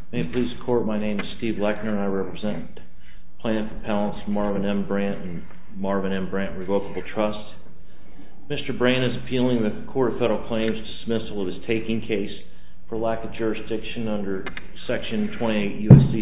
May it please the Court, my name is Steve Lechner and I represent plaintiff appellants Marvin M. Brandt and Marvin M. Brandt Revocable Trust. Mr. Brandt is appealing the Court of Federal Claims dismissal of his taking case for lack of jurisdiction under Section 28 U.S.C.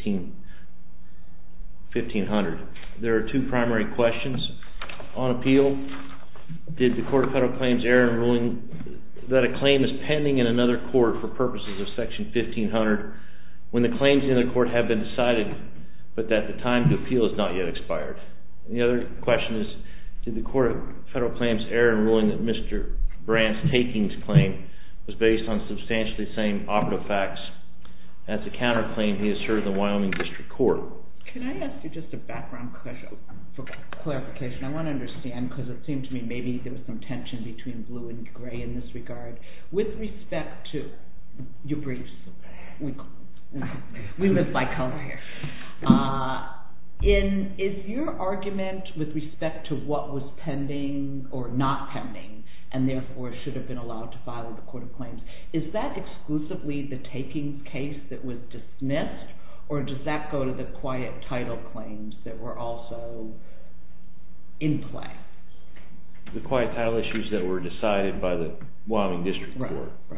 1500. There are two primary questions on appeal. Did the Court of Federal Claims err in ruling that a claim is pending in another court for purposes of Section 1500 when the claims in the court have been decided but that the time to appeal has not yet expired? And the other question is, did the Court of Federal Claims err in ruling that Mr. Brandt's takings claim was based on substantially the same operative facts as the counterclaim he asserted in the Wyoming District Court? Can I ask you just a background question for clarification? I want to understand, because it seemed to me maybe there was some tension between blue and gray in this regard. With respect to your briefs, we live by color here. Is your argument with respect to what was pending or not pending, and therefore should have been allowed to file with the Court of Claims, is that exclusively the takings case that was dismissed, or does that go to the quiet title claims that were also in play? The quiet title issues that were decided by the Wyoming District Court. Right.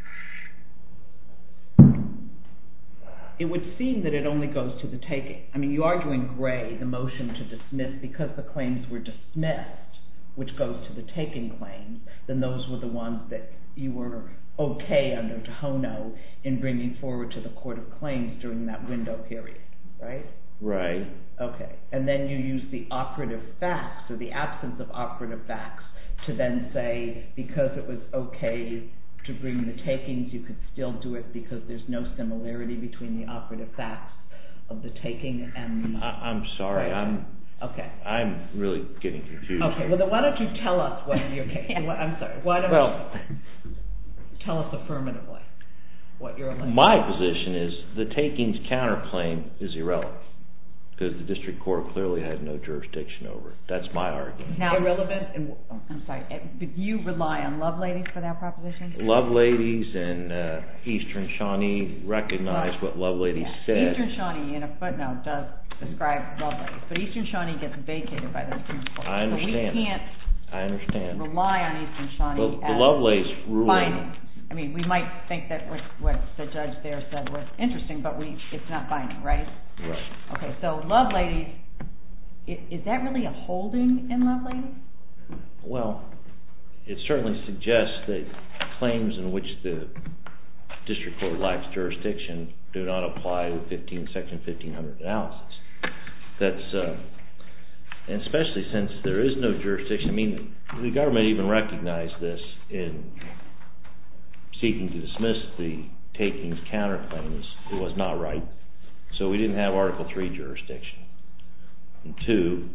It would seem that it only goes to the taking. I mean, you argue in gray the motion to dismiss because the claims were dismissed, which goes to the taking claims, then those were the ones that you were okay under Tohono in bringing forward to the Court of Claims during that window period, right? Right. Okay. And then you use the operative facts or the absence of operative facts to then say because it was okay to bring the takings, you could still do it because there's no similarity between the operative facts of the taking and the... I'm sorry. Okay. I'm really getting confused. Okay. Well, then why don't you tell us what your case... I'm sorry. Why don't you tell us affirmatively what you're alleging? My position is the takings counterclaim is irrelevant because the District Court clearly had no jurisdiction over it. That's my argument. Now, irrelevant? I'm sorry. Did you rely on Loveladies for that proposition? Loveladies and Eastern Shawnee recognized what Loveladies said. Eastern Shawnee, in a footnote, does describe Loveladies, but Eastern Shawnee gets vacated by the Supreme Court. I understand. So we can't rely on Eastern Shawnee the as Lovelace ruling. Binding. I mean, we might think that what the judge there said was interesting, but it's not binding, right? Right. Okay, so Loveladies, is that really a holding in Loveladies? Well, it certainly suggests that claims in which the District Court lacks jurisdiction do not apply to Section 1500 analysis. That's, and especially since there is no jurisdiction. I mean, the government even recognized this in seeking to dismiss the takings counterclaims. It was not right. So we didn't have Article 3 jurisdiction. And two,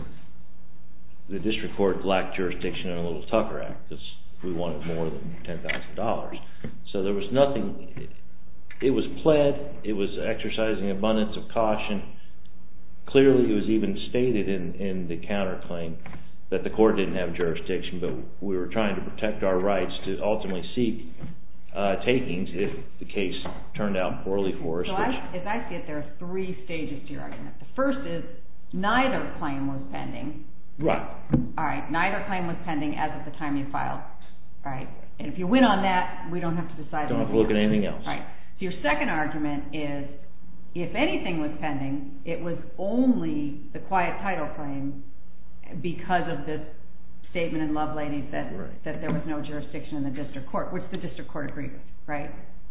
the District Court lacked jurisdiction in the Little Tucker Act because we wanted more than $10,000. So there was nothing. It was pled. It was exercising abundance of caution. Clearly, it was even stated in the counterclaim that the court didn't have jurisdiction, but we were trying to protect our rights to ultimately seek takings if the case turned out poorly for us. So as I see it, there are three stages to your argument. The first is neither claim was pending. Right. All right. Neither claim was pending as of the time you filed. All right. And if you win on that, we don't have to decide. Don't have to look at anything else. Right. So your second argument is, if anything was pending, it was only the quiet title claim because of this statement in Loveladies that there was no jurisdiction in the District Court, which the District Court agreed with, right?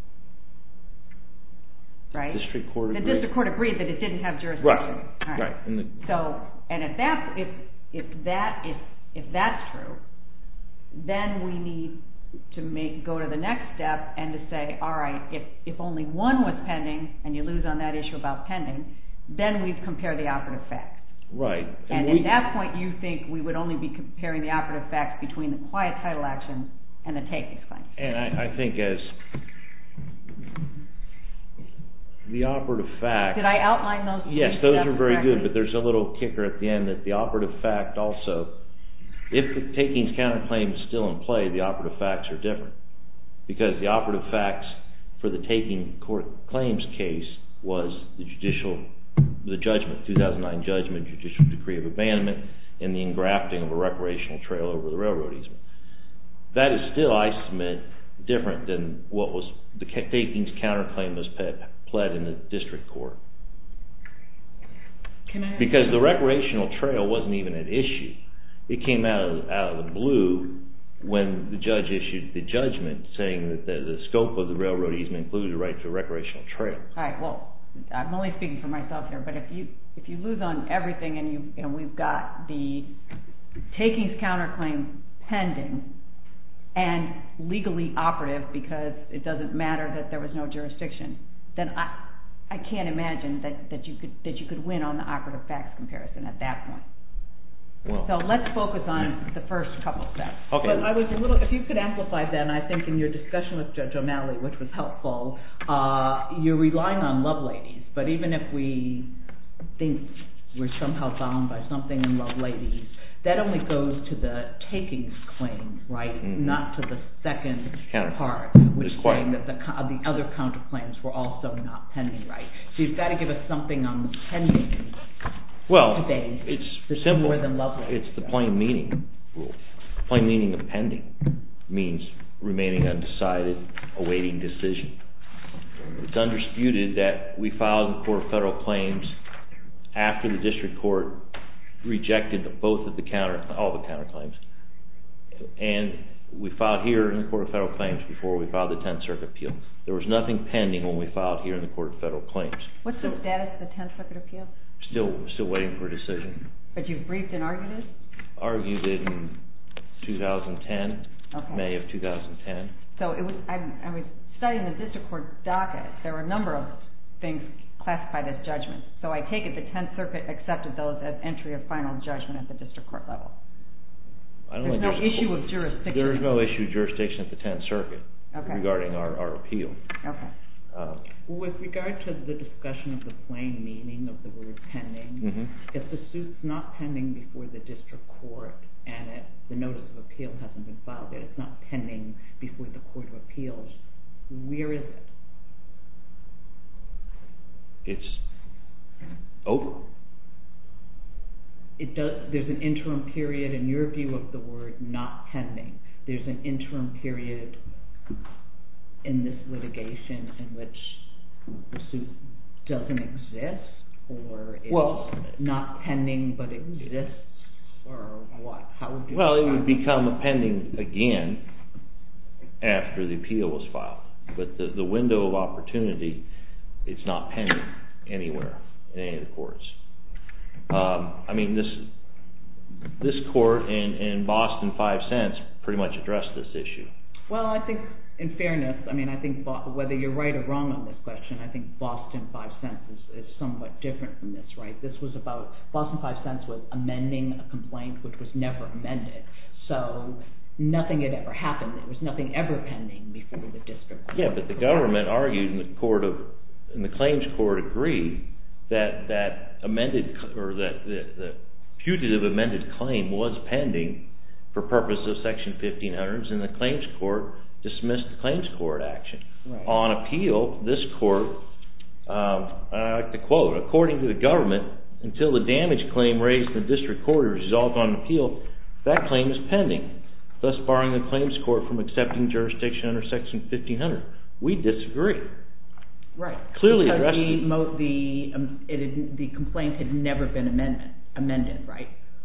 Right? The District Court agreed. The District Court agreed that it didn't have jurisdiction. Right. So, and if that's true, then we need to go to the next step and to say, all right, if only one was pending and you lose on that issue about pending, then we'd compare the operative facts. Right. And at that point, you think we would only be comparing the operative facts between the quiet title action and the takings claim. And I think as the operative fact... Did I outline those? Yes, those are very good, but there's a little kicker at the end that the operative fact also, if the takings counterclaim is still in play, the operative facts are different. Because the operative facts for the taking court claims case was the judgment, 2009 judgment, judicial decree of abandonment, and the engrafting of a recreational trail over the railroad easement. That is still, I submit, different than what was the takings counterclaim was pled in the district court. Because the recreational trail wasn't even an issue. It came out of the blue when the judge issued the judgment saying that the scope of the railroad easement included the right to a recreational trail. All right, well, I'm only speaking for myself here, but if you lose on everything and we've got the takings counterclaim pending and legally operative because it doesn't matter that there was no jurisdiction, then I can't imagine that you could win on the operative facts comparison at that point. Well, so let's focus on the first couple steps. Okay. But I was if you could amplify that, and I think in your discussion with Judge O'Malley, which was helpful, you're relying on Loveladies, but even if we think we're somehow bound by something in Loveladies, that only goes to the takings claim, right? Mm-hmm. Not to the second part, which is saying that the other counterclaims were also not pending, right? So you've got to give us something on the pending. Well, today, it's simple. More than Loveladies. It's the plain meaning rule. Plain meaning of pending means remaining undecided, awaiting decision. It's undisputed that we filed in the Court of Federal Claims after the district court rejected all the counterclaims, and we filed here in the Court of Federal Claims before we filed the 10th Circuit appeal. There was nothing pending when we filed here in the Court of Federal Claims. What's the status of the 10th Circuit appeal? Still waiting for a decision. But you've briefed and argued it? Argued it in 2010, okay. May of 2010. So I was studying the district court docket. There were a number of things classified as judgments. So I take it the 10th Circuit accepted those as entry of final judgment at the district court level. There's no issue of jurisdiction. There is no issue of jurisdiction at the 10th Circuit regarding our appeal. Okay. With regard to the discussion of the plain meaning of the word pending, if the suit's not pending before the district court and the notice of appeal hasn't been filed yet, it's not pending before the Court of Appeals, where is it? It's over. There's an interim period, in your view of the word not pending. There's an interim period in this litigation in which the suit doesn't exist, or it's not pending but exists, or what? How would you it would become a pending again after the appeal was filed. But the window of opportunity, it's not pending anywhere in any of the courts. This court in Boston 5 cents pretty much addressed this issue. Well, I think, in fairness, I think whether you're right or wrong on this question, I think Boston 5 cents is somewhat different from this, right? This was about, Boston 5 cents was amending a complaint which was never amended. So nothing had ever happened. There was nothing ever pending before the district court. Yeah, but the government argued in the claims court agreed that amended, or that the putative amended claim was pending for purpose of Section 1500s, and the claims court dismissed the claims court action. Right. On appeal, this court, I like to quote, according to the government, until the damage claim raised in the district court is resolved on appeal, that claim is pending, thus barring the claims court from accepting jurisdiction under Section 1500. We disagree. Right. Clearly because the complaint had never been amended, right?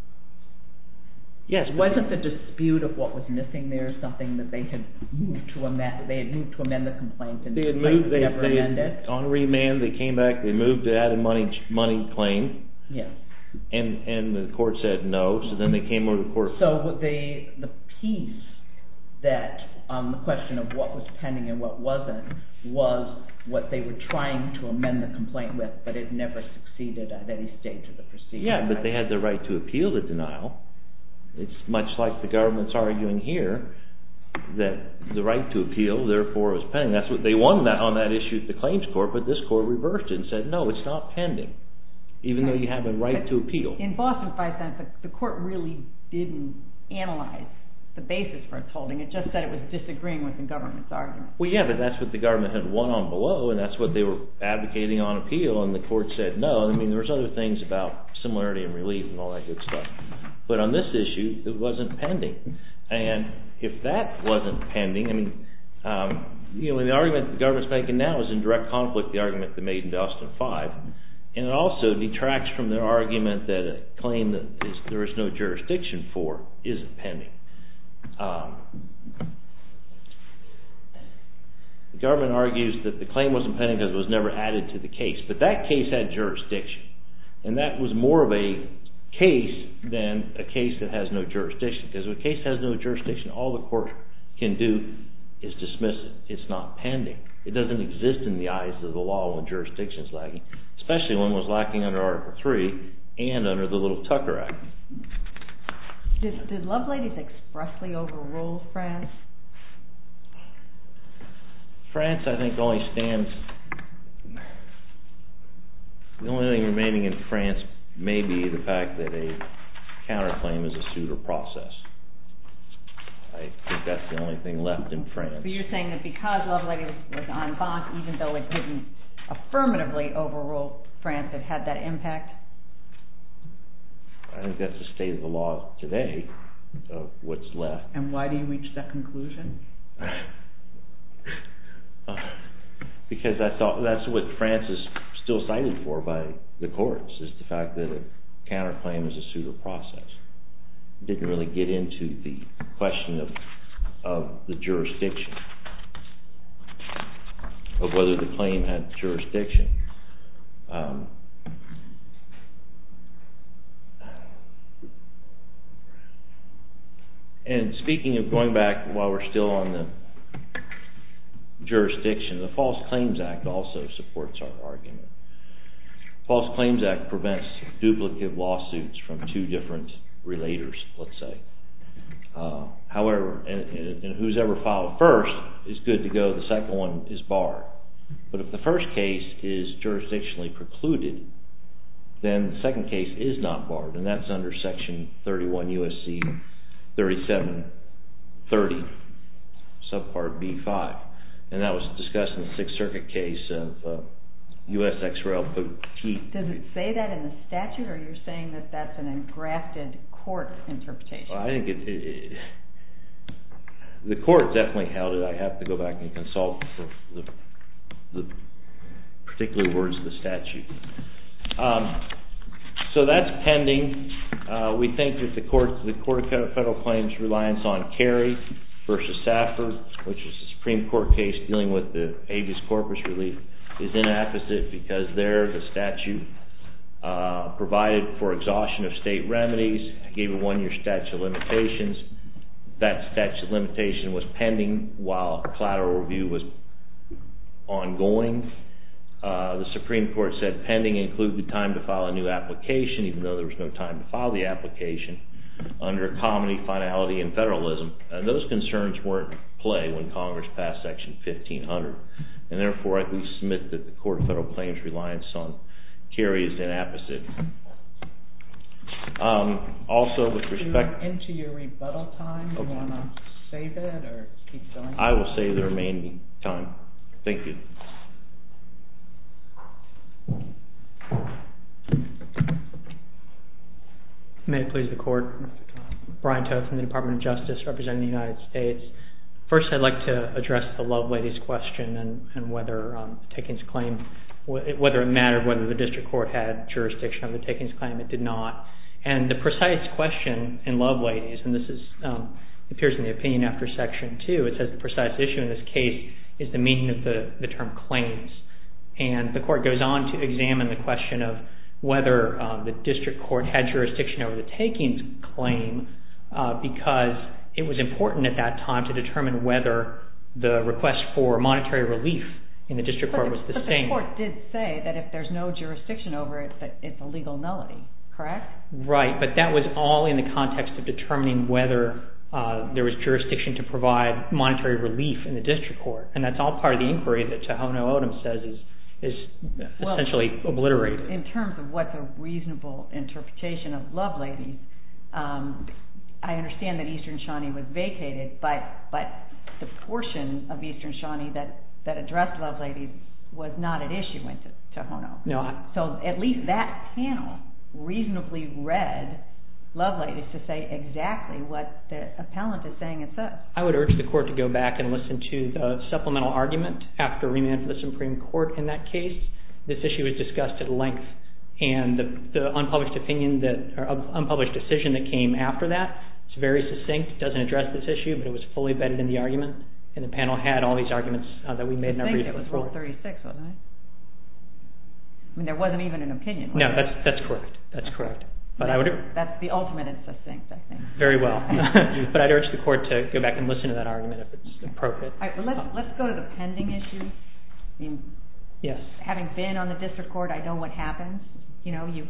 Yes. Wasn't the dispute of what was missing there something that they had moved to amend? They had moved to amend the complaint, and the complaint was never amended? On remand, they came back, they moved to add a money claim. Yes. And the court said no, so then they came over to the court. So the piece that, on the question of what was pending and what wasn't, was what they were trying to amend the complaint with, but it never succeeded at any stage of the proceeding. Yeah, but they had the right to appeal the denial. It's much like the government's arguing here, that the right to appeal, therefore, was pending. That's what they won on that issue at the claims court, but this court reversed it and said, no, it's not pending, even though you have a right to appeal. In Boston 5 cents, the court really didn't analyze the basis for its holding. It just said it was disagreeing with the government's argument. Well, yeah, but that's what the government had won on below, and that's what they were advocating on appeal, and the court said no. I mean, there was other things about similarity and relief and all that good stuff. But on this issue, it wasn't pending. And if that wasn't pending, I mean, the argument the government's making now is in direct conflict with the argument they made in Dustin 5. And it also detracts from their argument that a claim that there is no jurisdiction for isn't pending. The government argues that the claim wasn't pending because it was never added to the case. But that case had jurisdiction. And that was more of a case than a case that has no jurisdiction. Because if a case has no jurisdiction, all the court can do is dismiss it. It's not pending. It doesn't exist in the eyes of the law when jurisdiction is lacking, especially when it was lacking under Article 3 and under the Little Tucker Act. Did Loveladies expressly overrule France? France, I think, only stands... The only thing remaining in France may be the fact that a counterclaim is a suit or process. I think that's the only thing left in France. So you're saying that because Loveladies was en banc, even though it didn't affirmatively overrule France, it had that impact? I think that's the state of the law today of what's left. And why do you reach that conclusion? Because that's what France is still cited for by the courts, is the fact that a counterclaim is a suit or process. It didn't really get into the question of the jurisdiction, of whether the claim had jurisdiction. And speaking of going back, while we're still on the jurisdiction, the False Claims Act also supports our argument. The False Claims Act prevents duplicative lawsuits from two different relators, let's say. However, and who's ever filed first is good to go. The second one is barred. But if the first case is jurisdictionally precluded, then the second case is not barred, and that's under Section 31 U.S.C. 3730, subpart B5. And that was discussed in the Sixth Circuit case of U.S. ex-rel Petit. Does it say that in the statute, or you're saying that that's an engrafted court interpretation? Well, I think the court definitely held it. I have to go back and consult for the particular words of the statute. So that's pending. We think that the Court of Federal Claims' reliance on Carey versus Safford, which is a Supreme Court case dealing with the habeas corpus relief, is inapposite because there the statute provided for exhaustion of state remedies, gave a 1-year statute of limitations. That statute of limitation was pending while collateral review was ongoing. The Supreme Court said pending included time to file a new application, even though there was no time to file the application, under comity, finality, and federalism. And those concerns weren't in play when Congress passed Section 1500. And therefore, we submit that the Court of Federal Claims' reliance on Carey is inapposite. Also, with respect... Into your rebuttal time, do you want to save it or keep going? I will save the remaining time. Thank you. May it please the Court. Brian Toth from the Department of Justice, representing the United States. First, I'd like to address the Lovelady's question and whether the takings claim, whether it mattered whether the district court had jurisdiction of the takings claim. It did not. And the precise question in Lovelady's, and this is appears in the opinion after Section 2, it says the precise issue in this case is the meaning of the term claims. And the court goes on to examine the question of whether the district court had jurisdiction over the takings claim because it was important at that time to determine whether the request for monetary relief in the district court was the same. But the court did say that if there's no jurisdiction over it, that it's a legal nullity, correct? Right, but that was all in the context of determining whether there was jurisdiction to provide monetary relief in the district court. And that's all part of the inquiry that Tohono O'odham says is essentially obliterated. In terms of what's a reasonable interpretation of Lovelady's, I understand that Eastern Shawnee was vacated, but the portion of Eastern Shawnee that addressed Loveladies was not at issue went to Hono. No. So at least that panel reasonably read Loveladies to say exactly what the appellant is saying it says. I would urge the court to go back and listen to the supplemental argument after remand for the Supreme Court in that case. This issue was discussed at length, and the unpublished unpublished decision that came after that, it's very succinct, doesn't address this issue, but it was fully vetted in the argument, and the panel had all these arguments that we made in our brief before. I think it was Rule 36, wasn't it? I mean, there wasn't even an opinion. No, that's correct. That's correct. But that's the ultimate and succinct, I think. Very well. But I'd urge the court to go back and listen to that argument if it's appropriate. All right, well, let's go to the pending issue. I mean, yes. Having been on the district court, I know what happens. You know, you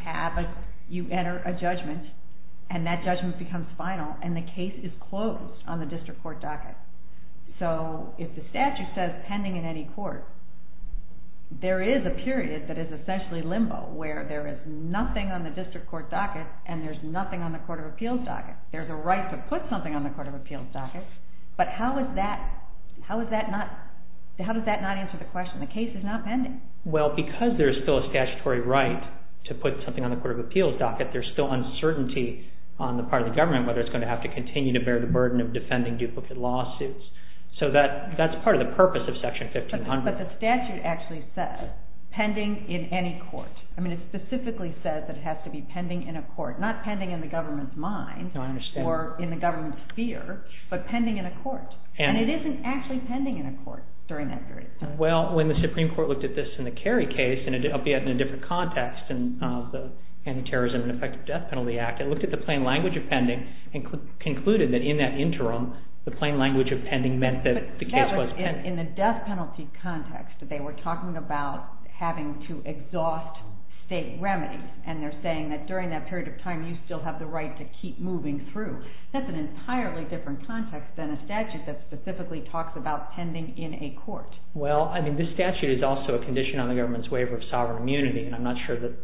enter a judgment, and that judgment becomes final, and the case is closed on the district court docket. So if the statute says pending in any court, there is a period that is essentially limbo, where there is nothing on the district court docket and there's nothing on the Court of Appeals docket. There's a right to put something on the Court of Appeals docket, but how does that not answer the question? The case is not pending. Well, because there's still a statutory right to put something on the Court of Appeals docket, there's still uncertainty on the part of the government whether it's going to have to continue to bear the burden of defending duplicate lawsuits. So that's part of the purpose of Section 1500. But the statute actually says pending in any court. I mean, it specifically says that it has to be pending in a court, not pending in the government's mind or in the government's sphere, but pending in a court. And it isn't actually pending in a court during that period of time. Well, when the Supreme Court looked at this in the Kerry case, and albeit in a different context, in the Anti-Terrorism and Effective Death Penalty Act, it looked at the plain language of pending and concluded that in that interim, the plain language of pending meant that the case was pending. In the death penalty context, they were talking about having to exhaust state remedies, and they're saying that during that period of time, you still have the right to keep moving through. That's an entirely different context than a statute that specifically talks about pending in a court. Well, I mean, this statute is also a condition on the government's waiver of sovereign immunity, and I'm not sure that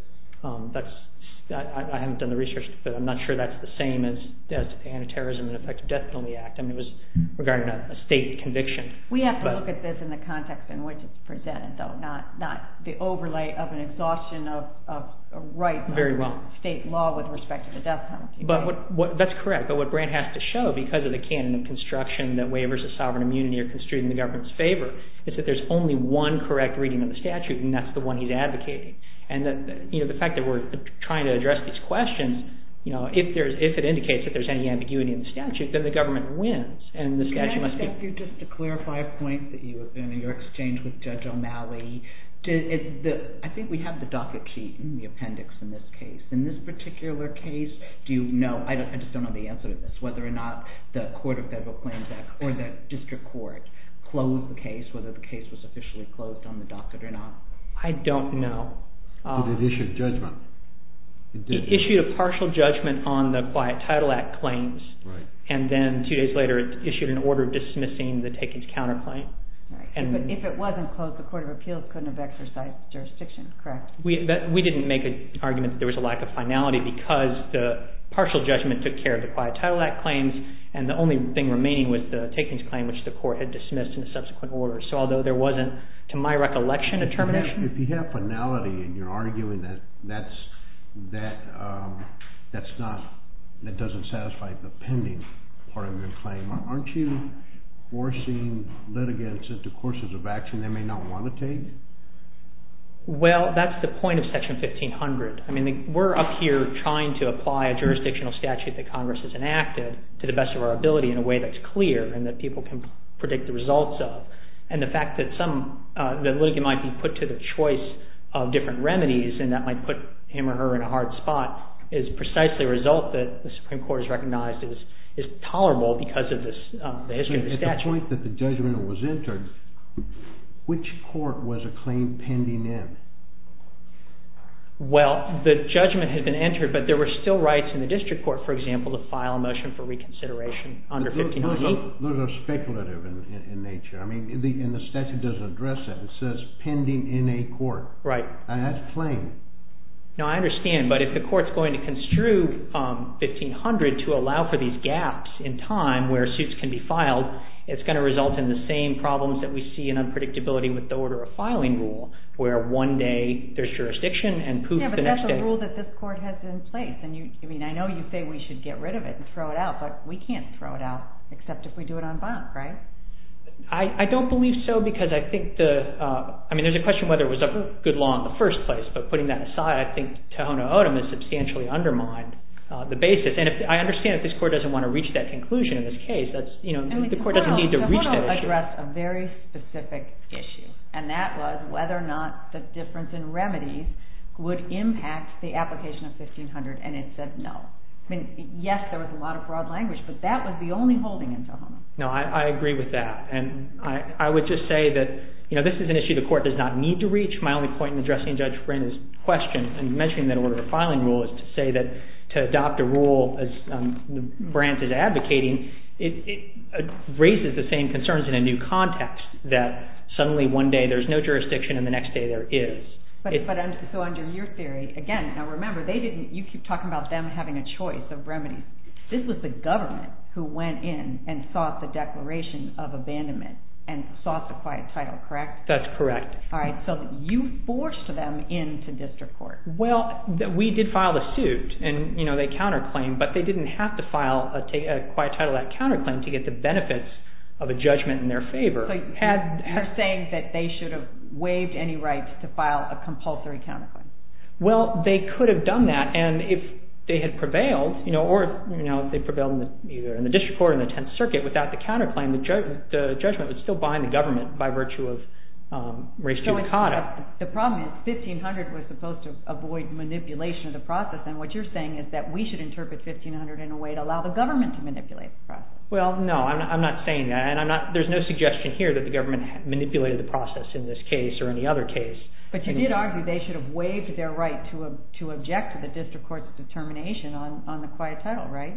I haven't done the research, but I'm not sure that's the same as the Anti-Terrorism and Effective Death Penalty Act. I mean, it was regarding a state conviction. We have to look at this in the context in which it's presented, though, not the overlay of an exhaustion of rights under state law with respect to the death penalty. But that's correct. But what Brandt has to show, because of the canon of construction that waivers of sovereign immunity are construed in the government's favor, is that there's only one correct reading of the statute, and that's the one he's advocating. And the fact that we're trying to address these questions, if it indicates that there's any ambiguity in the statute, then the government wins, and the statute must be. Can I ask you just to clarify a point that you in your exchange with Judge O'Malley? I think we have the docket sheet in the appendix in this case. In this particular case, do you know? I just don't know the answer to this. Whether or not the Court of Federal Claims Act or the district court closed the case, whether the case was officially closed on the docket or not. I don't know. Did it issue judgment? It issued a partial judgment on the Quiet Title Act claims, right. And then 2 days later it issued an order dismissing the takings counterclaim. Right. But if it wasn't closed, the Court of Appeals couldn't have exercised jurisdiction, correct? We didn't make an argument that there was a lack of finality because the partial judgment took care of the Quiet Title Act claims, and the only thing remaining was the takings claim, which the court had dismissed in a subsequent order. So although there wasn't, to my recollection, a termination. If you have finality and you're arguing that doesn't satisfy the pending part of your claim, aren't you forcing litigants into courses of action they may not want to take? Well, that's the point of Section 1500. I mean, we're up here trying to apply a jurisdictional statute that Congress has enacted to the best of our ability in a way that's clear and that people can predict the results of. And the fact that the litigant might be put to the choice of different remedies and that might put him or her in a hard spot is precisely a result that the Supreme Court has recognized is tolerable because of this, the history of the statute. At the point that the judgment was entered, which court was a claim pending in? Well, the judgment had been entered, but there were still rights in the district court, for example, to file a motion for reconsideration under 1500. Those are speculative in nature. I mean, and the statute doesn't address that. It says pending in a court. Right. And that's plain. No, I understand, but if the court's going to construe 1500 to allow for these gaps in time where suits can be filed, it's going to result in the same problems that we see in unpredictability with the order of filing rule, where one day there's jurisdiction and poof, the next day. Yeah, but that's a rule that this court has in place, and I know you say we should get rid of it and throw it out, but we can't throw it out except if we do it en banc, right? I don't believe so, because I think there's a question whether it was a good law in the first place, but putting that aside, I think Tohono O'odham has substantially undermined the basis. And I understand if this court doesn't want to reach that conclusion in this case, the court doesn't need to reach that issue. Addressed a very specific issue, and that was whether or not the difference in remedies would impact the application of 1500, and it said no. Yes, there was a lot of broad language, but that was the only holding in Tohono. No, I agree with that, and I would just say that this is an issue the court does not need to reach. My only point in addressing Judge Brenna's question and mentioning that order of filing rule is to say that to adopt a rule as Brandt is advocating, it raises the same concerns in a new context, that suddenly one day there's no jurisdiction and the next day there is. So under your theory, again, now remember, you keep talking about them having a choice of remedies. This was the government who went in and sought the declaration of abandonment and sought the quiet title, correct? That's correct. All right, so you forced them into district court. Well, we did file a suit, and they counterclaimed, but they didn't have to file a quiet title act counterclaim to get the benefits of a judgment in their favor. So you're saying that they should have waived any rights to file a compulsory counterclaim? Well, they could have done that, and if they had prevailed, if they prevailed either in the district court or in the 10th Circuit without the counterclaim, the judgment would still bind the government by virtue of res judicata. The problem is 1500 was supposed to avoid manipulation of the process, and what you're saying is that we should interpret 1500 in a way to allow the government to manipulate the process. Well, no, I'm not saying that, and there's no suggestion here that the government manipulated the process in this case or any other case. But you did argue they should have waived their right to object to the district court's determination on the quiet title, right?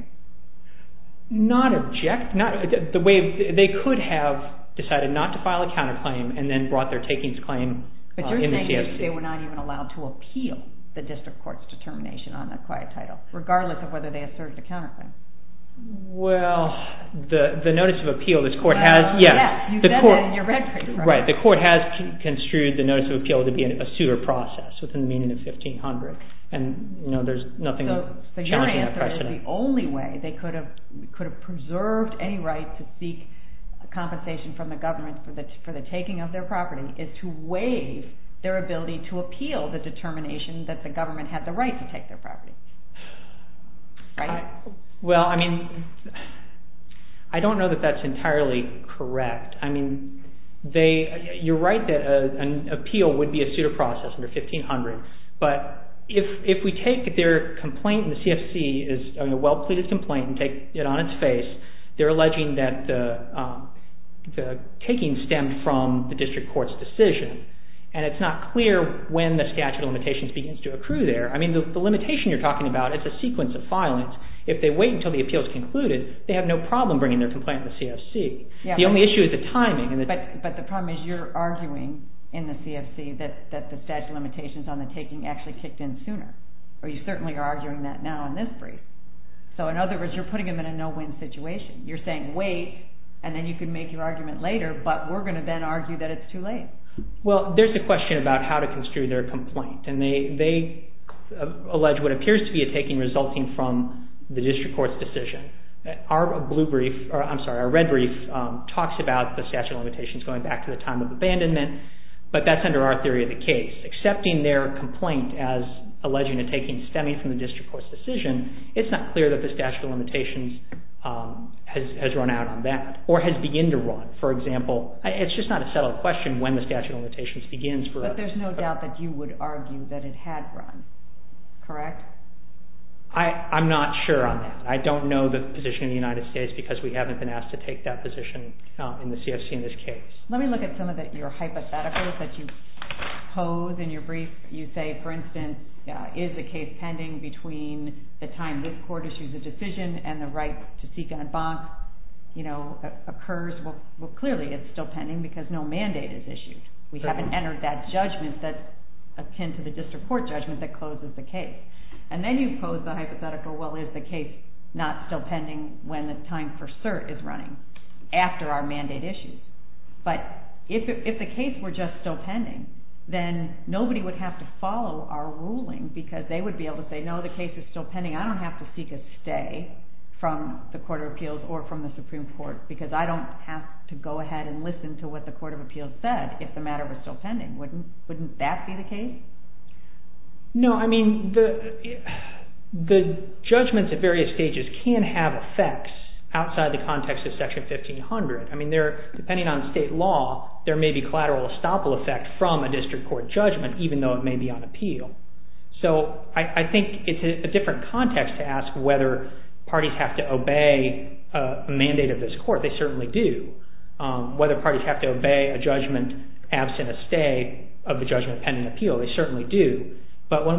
They could have decided not to file a counterclaim and then brought their takings claim in the CFC. But you're saying they were not even allowed to appeal the district court's determination on the quiet title, regardless of whether they asserted a counterclaim. Well, the notice of appeal this court has, yes. You said that in your red brief, right? Right, the court has construed the notice of appeal to be a suitor process within the meaning of 1500. And, there's nothing challenging that precedent. So your answer is the only way they could have preserved any right to seek compensation from the government for the taking of their property is to waive their ability to appeal the determination that the government had the right to take their property. Right? Well, I don't know that that's entirely correct. You're right that an appeal would be a suitor process under 1500, but if we take their complaint in the CFC as a well-pleaded complaint and take it on its face, they're alleging that the taking stemmed from the district court's decision. And it's not clear when the statute of limitations begins to accrue there. The limitation you're talking about, it's a sequence of filings. If they wait until the appeal is concluded, they have no problem bringing their complaint in the CFC. Yeah, the only issue is the timing. But the problem is you're arguing in the CFC that the statute of limitations on the taking actually kicked in sooner. Or you certainly are arguing that now in this brief. So in other words, you're putting them in a no-win situation. You're saying wait, and then you can make your argument later, but we're going to then argue that it's too late. Well, there's a question about how to construe their complaint, and they allege what appears to be a taking resulting from the district court's decision. Our red brief talks about the statute of limitations going back to the time of abandonment, but that's under our theory of the case. Accepting their complaint as alleging a taking stemming from the district court's decision, it's not clear that the statute of limitations has run out on that, or has begun to run. For example, it's just not a settled question when the statute of limitations begins. But there's no doubt that you would argue that it had run, correct? I'm not sure on that. I don't know the position in the United States because we haven't been asked to take that position in the CFC in this case. Let me look at some of your hypotheticals that you pose in your brief. You say, for instance, is the case pending between the time this court issues a decision and the right to seek en banc occurs? Well, clearly it's still pending because no mandate is issued. We haven't entered that judgment that akin to the district court judgment that closes the case. And then you pose the hypothetical, well, is the case not still pending when the time for cert is running after our mandate issues? But if the case were just still pending, then nobody would have to follow our ruling because they would be able to say, no, the case is still pending. I don't have to seek a stay from the Court of Appeals or from the Supreme Court because I don't have to go ahead and listen to what the Court of Appeals said if the matter was still pending. Wouldn't that be the case? No, I mean, the judgments at various stages can have effects outside the context of Section 1500. I mean, depending on state law, there may be collateral estoppel effect from a district court judgment, even though it may be on appeal. So I think it's a different context to ask whether parties have to obey a mandate of this court. They certainly do. Whether parties have to obey a judgment absent a stay of the judgment pending appeal, they certainly do. But when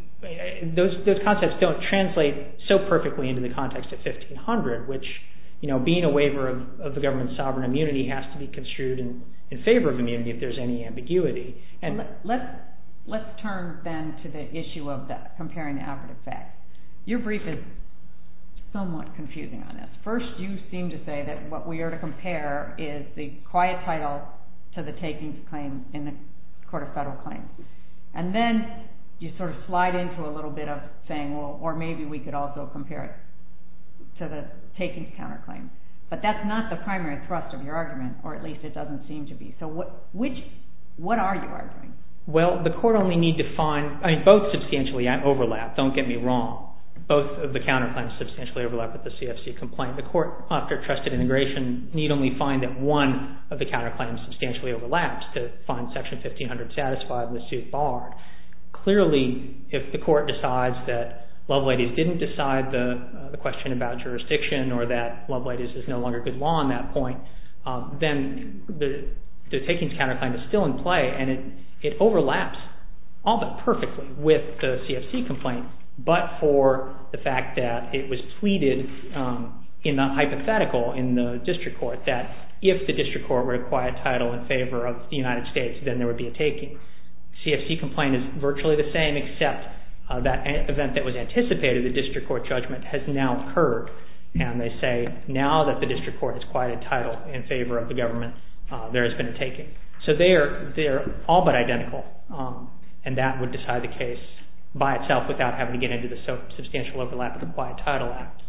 those concepts don't translate so perfectly into the context of 1500, which, being a waiver of the government's sovereign immunity has to be construed in favor of immunity if there's any ambiguity. And let's turn then to the issue of comparing the operative facts. Your brief is somewhat confusing on this. First, you seem to say that what we are to compare is the quiet title to the takings claim in the Court of Federal Claims. And then you sort of slide into a little bit of saying, well, or maybe we could also compare it to the takings counterclaim. But that's not the primary thrust of your argument, or at least it doesn't seem to be. So what are you arguing? Well, the court only need to find, both substantially overlap, don't get me wrong. Both of the counterclaims substantially overlap with the CFC complaint. The court, after trusted integration, need only find that one of the counterclaims substantially overlaps to find Section 1500 satisfied and the suit barred. Clearly, if the court decides that Loveladies didn't decide the question about jurisdiction or that Loveladies is no longer good law on that point, then the takings counterclaim is still in play and it overlaps all but perfectly with the CFC complaint, but for the fact that it was pleaded in the hypothetical in the district court that if the district court were to quiet title in favor of the United States, then there would be a taking. CFC complaint is virtually the same, except that event that was anticipated, the district court judgment, has now occurred. And they say, now that the district court has quieted title in favor of the government, there has been a taking. So they're all but identical, and that would decide the case by itself without having to get into the substantial overlap of the Quiet Title Act.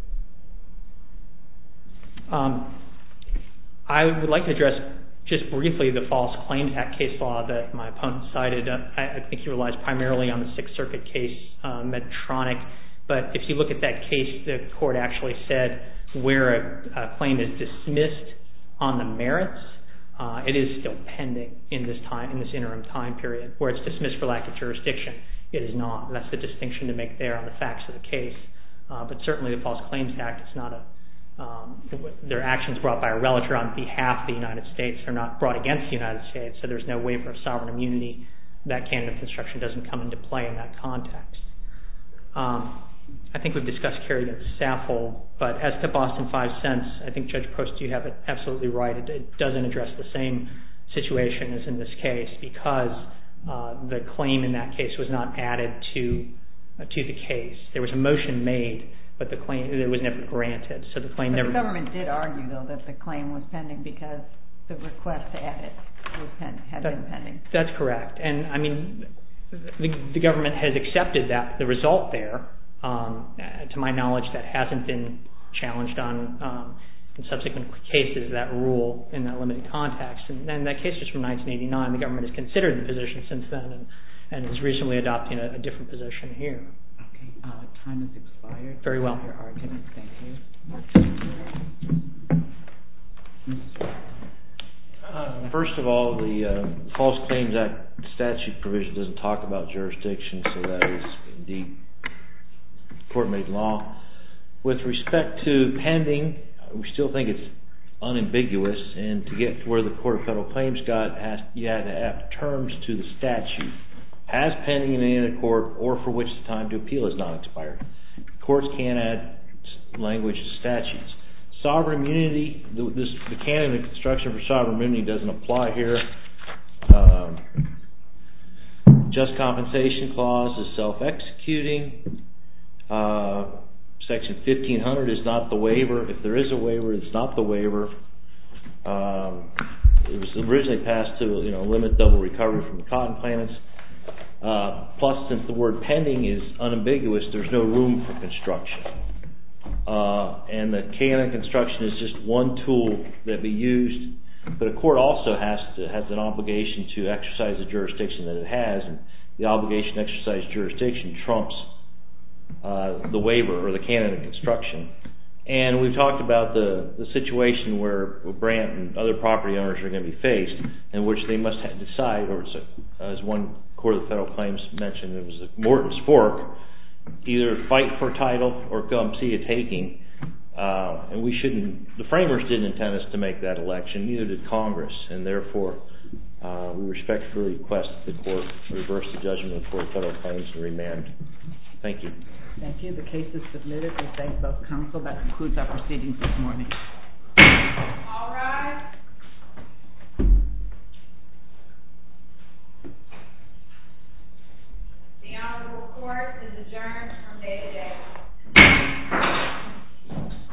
I would like to address just briefly the False Claims Act case law that my opponent cited. I think he relies primarily on the Sixth Circuit case, Medtronic. But if you look at that case, the court actually said where a claim is dismissed on the merits, it is still pending in this interim time period. Where it's dismissed for lack of jurisdiction, it is not. That's the distinction to make there on the facts of the case. But certainly the False Claims Act, it's not their actions brought by a relator on behalf of the United States are not brought against the United States, so there's no waiver of sovereign immunity. That canon of construction doesn't come into play in that context. I think we've discussed Kerry against Saffold, but as to Boston 5 cents, I think Judge Prost, you have it absolutely right. It doesn't address the same situation as in this case because the claim in that case was not added to the case. There was a motion made, but the claim was never granted. So the claim never. The government did argue, though, that the claim was pending because the request to add it had been pending. That's correct, and I mean the government has accepted the result there. To my knowledge, that hasn't been challenged on in subsequent cases, that rule in that limited context. And that case is from 1989. The government has considered the position since then and is recently adopting a different position here. Okay, time has expired. Very well. Your argument. Thank you. First of all, the False Claims Act statute provision doesn't talk about jurisdiction, so that is indeed court-made law. With respect to pending, we still think it's unambiguous, and to get to where the Court of Federal Claims you had to add terms to the statute. Has pending in any other court or for which the time to appeal is not expired. Courts can't add language to statutes. Sovereign immunity, the canon of construction for sovereign immunity doesn't apply here. just compensation clause is self-executing. Section 1500 is not the waiver. If there is a waiver, it's not the waiver. It was originally passed to limit double recovery from the cotton planters. Plus, since the word pending is unambiguous, there's no room for construction. And the canon construction is just one tool that be used, but a court also has an obligation to exercise the jurisdiction that it has, and the obligation to exercise jurisdiction trumps the waiver or the canon of construction. And we've talked about the situation where Brandt and other property owners are going to be faced, in which they must decide, or as one court of the federal claims mentioned, it was Morton's Fork, either fight for title or come see a taking. And we shouldn't. The framers didn't intend us to make that election, neither did Congress, and therefore we respectfully request that the court reverse the judgment of the Court of Federal Claims and remand. Thank you. Thank you. The case is submitted. We thank both counsel. That concludes our proceedings this morning. All rise. The Honorable Court is adjourned from